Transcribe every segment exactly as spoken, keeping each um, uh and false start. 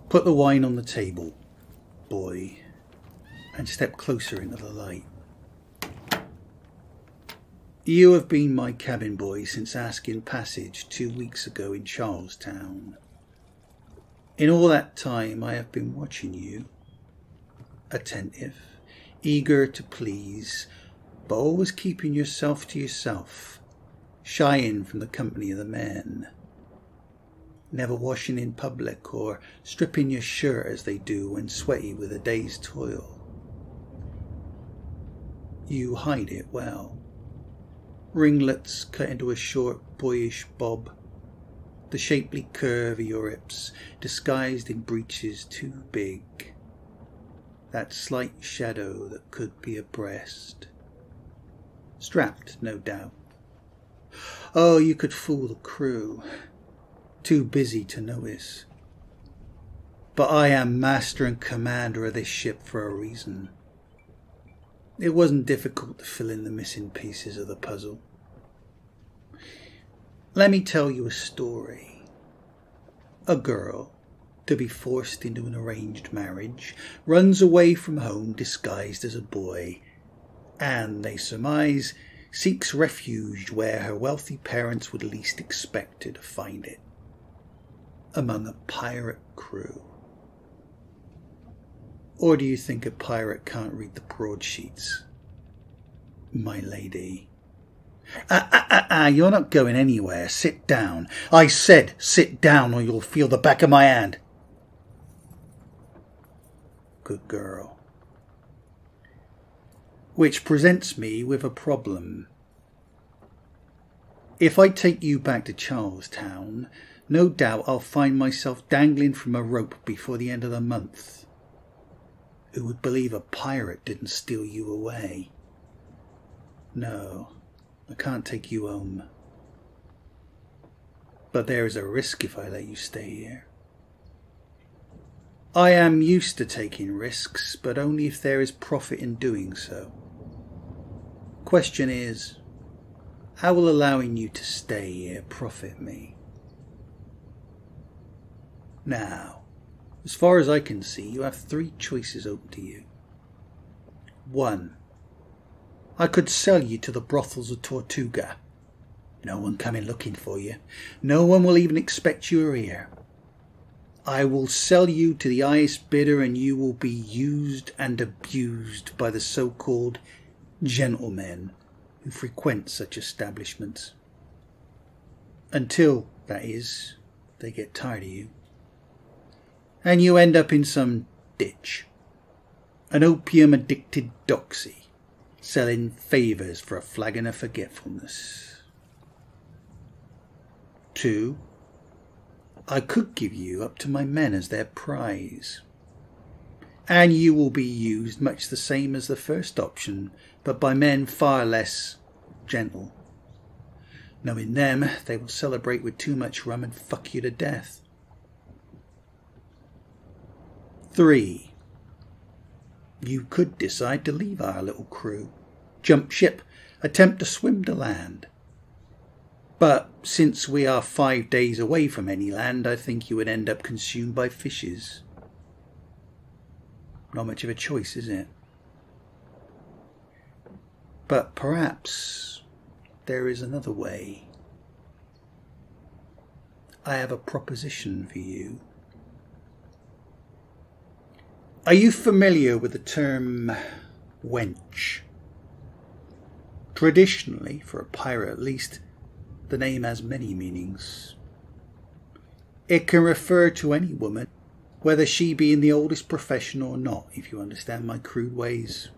Put the wine on the table, boy, and step closer into the light. You have been my cabin boy since asking passage two weeks ago in Charlestown. In all that time I have been watching you, attentive, eager to please, but always keeping yourself to yourself, shying from the company of the men, never washing in public or stripping your shirt as they do when sweaty with a day's toil. You hide it well. Ringlets cut into a short, boyish bob, the shapely curve of your hips disguised in breeches too big, that slight shadow that could be a breast. Strapped, no doubt. Oh, you could fool the crew, too busy to notice. But I am master and commander of this ship for a reason. It wasn't difficult to fill in the missing pieces of the puzzle. Let me tell you a story. A girl, to be forced into an arranged marriage, runs away from home disguised as a boy, and, they surmise, seeks refuge where her wealthy parents would least expect her to find it, among a pirate crew. Or do you think a pirate can't read the broadsheets, my lady? Ah, ah, ah, ah, you're not going anywhere. Sit down. I said sit down or you'll feel the back of my hand. Good girl. Which presents me with a problem. If I take you back to Charlestown, no doubt I'll find myself dangling from a rope before the end of the month. Who would believe a pirate didn't steal you away? No, I can't take you home. But there is a risk if I let you stay here. I am used to taking risks, but only if there is profit in doing so. Question is, how will allowing you to stay here profit me? Now, as far as I can see, you have three choices open to you. One, I could sell you to the brothels of Tortuga. No one coming looking for you. No one will even expect you are here. I will sell you to the highest bidder and you will be used and abused by the so-called gentlemen who frequent such establishments. Until, that is, they get tired of you. And you end up in some ditch. An opium-addicted doxy, selling favours for a flagon of forgetfulness. Two, I could give you up to my men as their prize. And you will be used much the same as the first option, but by men far less gentle. Knowing them, they will celebrate with too much rum and fuck you to death. Three, you could decide to leave our little crew, jump ship, attempt to swim to land. But since we are five days away from any land, I think you would end up consumed by fishes. Not much of a choice, is it? But perhaps there is another way. I have a proposition for you. Are you familiar with the term wench? Traditionally, for a pirate at least, the name has many meanings. It can refer to any woman, whether she be in the oldest profession or not, if you understand my crude ways.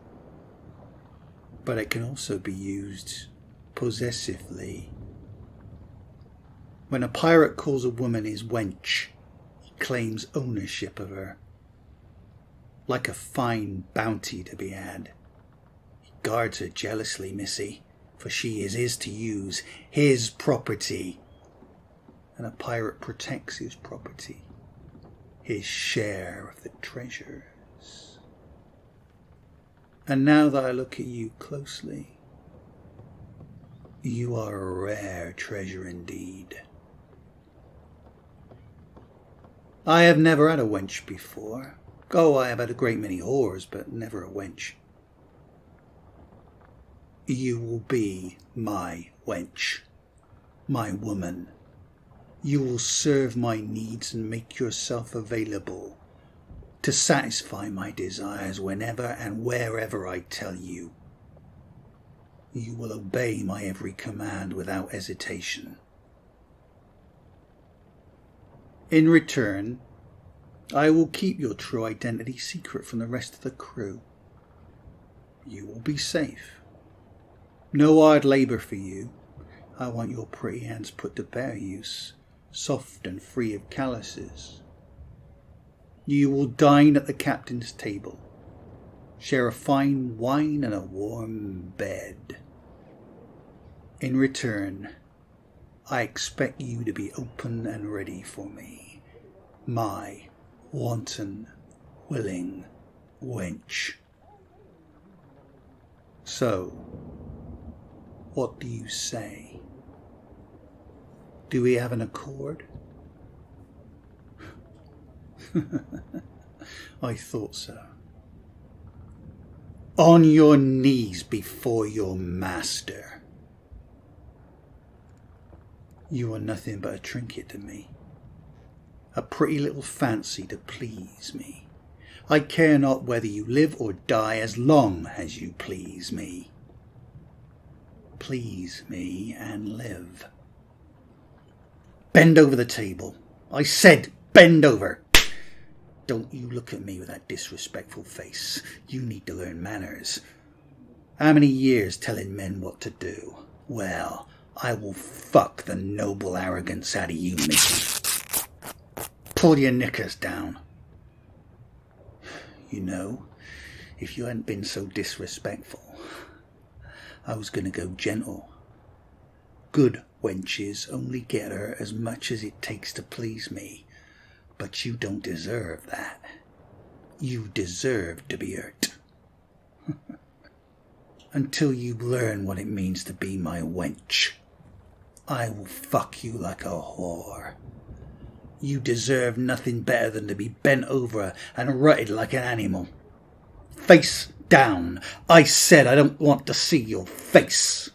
But it can also be used possessively. When a pirate calls a woman his wench, he claims ownership of her. Like a fine bounty to be had. He guards her jealously, missy, for she is his to use, his property. And a pirate protects his property, his share of the treasures. And now that I look at you closely, you are a rare treasure indeed. I have never had a wench before. Oh, I have had a great many whores, but never a wench. You will be my wench, my woman. You will serve my needs and make yourself available to satisfy my desires whenever and wherever I tell you. You will obey my every command without hesitation. In return, I will keep your true identity secret from the rest of the crew. You will be safe. No hard labour for you. I want your pretty hands put to better use, soft and free of calluses. You will dine at the captain's table, share a fine wine and a warm bed. In return, I expect you to be open and ready for me, my wanton, willing wench. So, what do you say? Do we have an accord? I thought so. On your knees before your master. You are nothing but a trinket to me. A pretty little fancy to please me. I care not whether you live or die as long as you please me. Please me and live. Bend over the table. I said bend over. Don't you look at me with that disrespectful face. You need to learn manners. How many years telling men what to do? Well, I will fuck the noble arrogance out of you, Mickey. Pull your knickers down. You know, if you hadn't been so disrespectful, I was going to go gentle. Good wenches only get her as much as it takes to please me, but you don't deserve that. You deserve to be hurt. Until you learn what it means to be my wench, I will fuck you like a whore. You deserve nothing better than to be bent over and rutted like an animal. Face down. I said I don't want to see your face.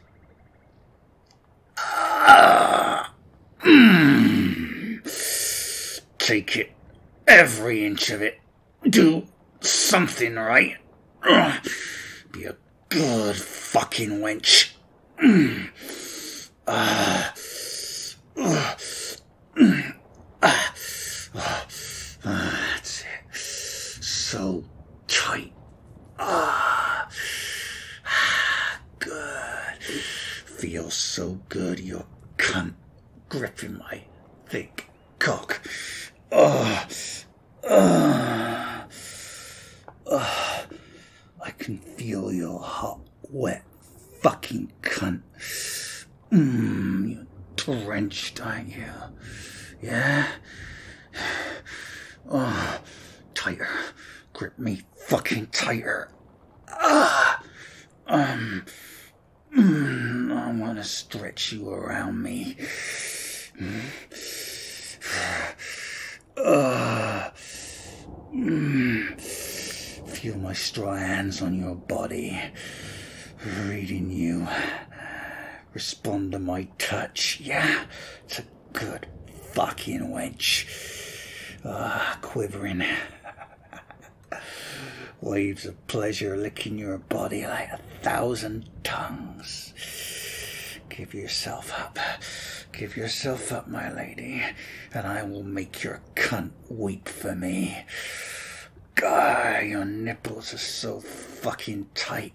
Ah, mm. Take it. Every inch of it. Do something right. Ugh. Be a good fucking wench. Mm. Ah. Uh. Mm. Ah, ah, ah, that's it. So tight. Ah, ah, good. Feels so good, your cunt gripping my thick cock. Ah, ah, ah. I can feel your hot, wet fucking cunt. Mmm, you're drenched, aren't you? Yeah? Oh, tighter. Grip me fucking tighter. Ah! Um, mm, I want to stretch you around me. Ah! Mm, feel my straw hands on your body. Reading you. Respond to my touch. Yeah? It's a good fucking wench. Ah, quivering. Waves of pleasure licking your body like a thousand tongues. Give yourself up. Give yourself up, my lady, and I will make your cunt weep for me. God, your nipples are so fucking tight.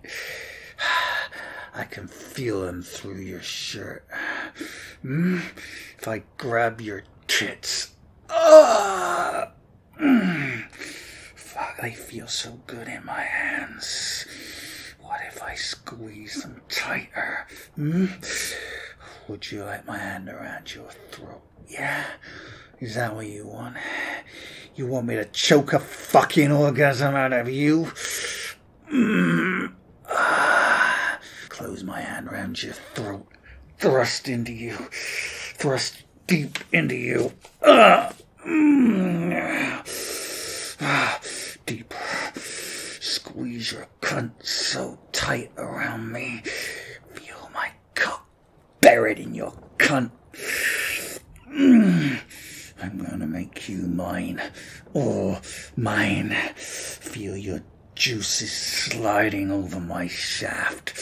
I can feel them through your shirt. Mm? If I grab your tits. Oh! Mm. Fuck, they feel so good in my hands. What if I squeeze them tighter? Mm? Would you like my hand around your throat? Yeah? Is that what you want? You want me to choke a fucking orgasm out of you? Mm. Ah. Close my hand around your throat. Thrust into you. Thrust deep into you. Ah. Mm. squeeze your cunt so tight around me. Feel my cock buried in your cunt. Mm. I'm gonna make you mine. Oh, mine. Feel your juices sliding over my shaft.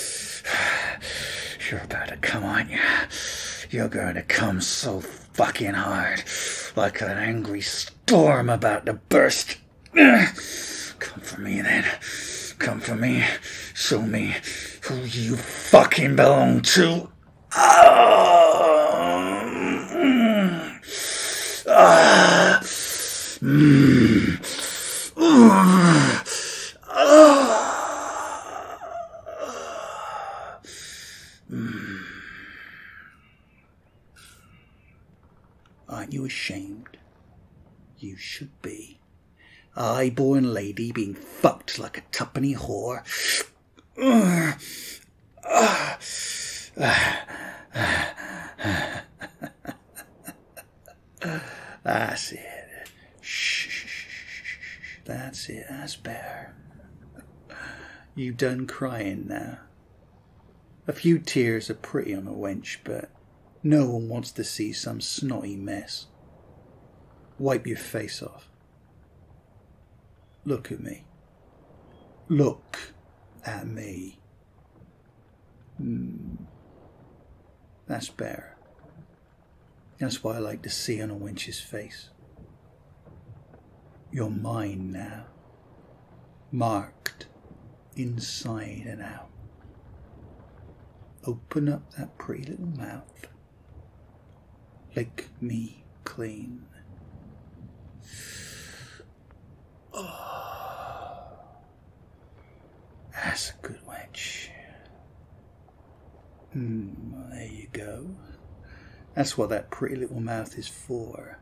You're about to come, aren't you? You're going to come so fucking hard, like an angry storm about to burst. Come for me then. Come for me. Show me who you fucking belong to. Oh. Mm. Ah. Mm. Ah. Mm. Aren't you ashamed? You should be. A high-born lady being fucked like a tuppenny whore. That's it. Shh. That's it. That's better. You done crying now. A few tears are pretty on a wench, but no one wants to see some snotty mess. Wipe your face off. Look at me. Look at me. Hmm. That's better. That's what I like to see on a wench's face. You're mine now. Marked inside and out. Open up that pretty little mouth. Lick me clean. Oh, that's a good wench. Hmm, well, there you go. That's what that pretty little mouth is for.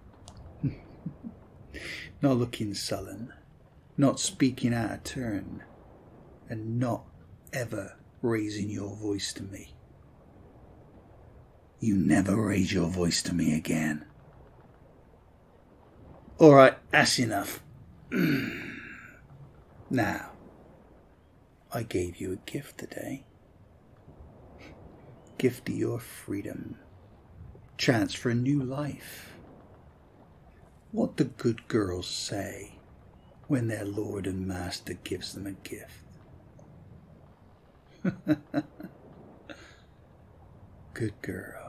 Not looking sullen, not speaking out of turn, and not ever raising your voice to me. You never raise your voice to me again. Alright, that's enough. Now, I gave you a gift today. Gift of your freedom. Chance for a new life. What do good girls say when their lord and master gives them a gift? Good girl.